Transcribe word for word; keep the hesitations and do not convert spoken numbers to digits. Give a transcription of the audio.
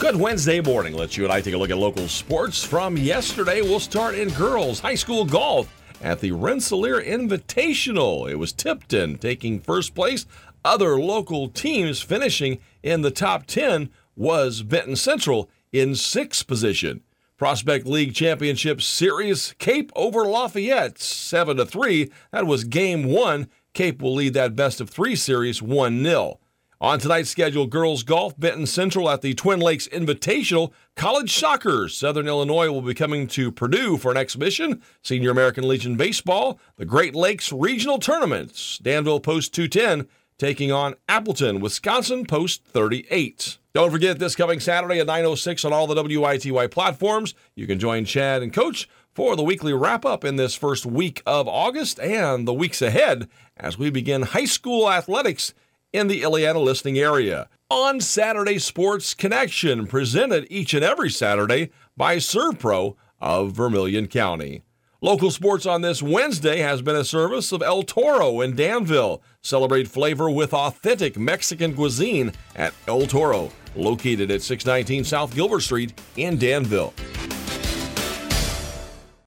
Good Wednesday morning. Let's you and I take a look at local sports from yesterday. We'll start in girls high school golf at the Rensselaer Invitational. It was Tipton taking first place. Other local teams finishing in the top ten was Benton Central in sixth position. Prospect League Championship Series, Cape over Lafayette, seven to three. That was game one. Cape will lead that best of three series one nil. On tonight's schedule, girls golf, Benton Central at the Twin Lakes Invitational. College soccer, Southern Illinois will be coming to Purdue for an exhibition. Senior American Legion baseball, the Great Lakes Regional Tournaments. Danville Post two ten taking on Appleton, Wisconsin Post thirty-eight. Don't forget this coming Saturday at nine oh six on all the W I T Y platforms. You can join Chad and Coach for the weekly wrap-up in this first week of August and the weeks ahead as we begin high school athletics in the Illiana listening area. On Saturday Sports Connection, presented each and every Saturday by ServPro of Vermilion County. Local sports on this Wednesday has been a service of El Toro in Danville. Celebrate flavor with authentic Mexican cuisine at El Toro, located at six nineteen South Gilbert Street in Danville.